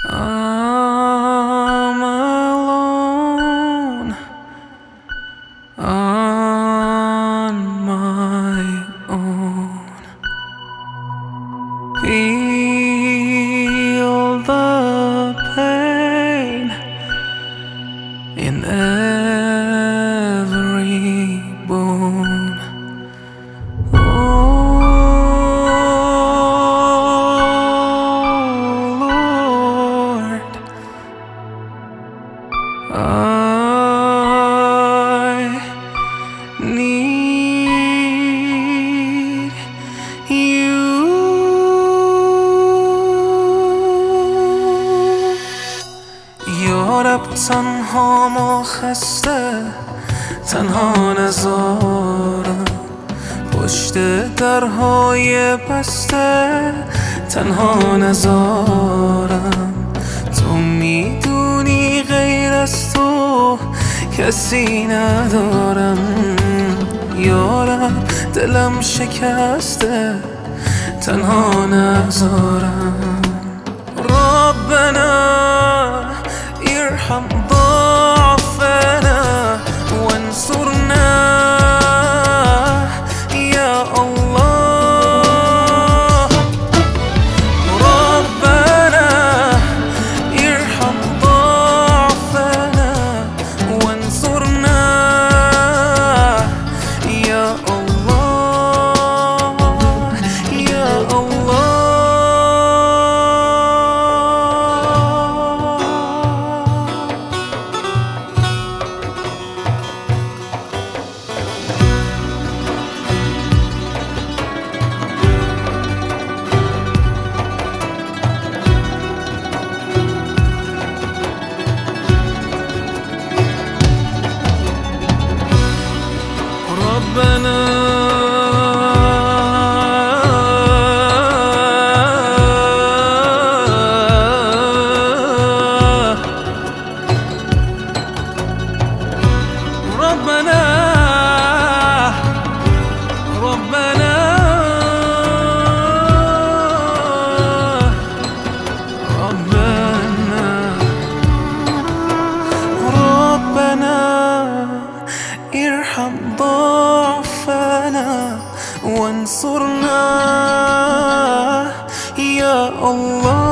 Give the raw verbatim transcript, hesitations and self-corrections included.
I'm alone on my own. Feel the pain in every bone. Oh Lord, I need you. یارب تنهام و خسته، تنها نزارم پشت درهای بسته، تنها نزارم. تو میدونی غیر از تو کسی ندارم. یارب دلم شکسته، تنها نزارم. ربنا ارحم ضعفنا وانصرنا يا الله. ربنا ارحم ضعفنا وانصرنا يا الله يا الله. ربنا ربنا ربنا ربنا ربنا ارحم ضعفنا وانصرنا يا الله.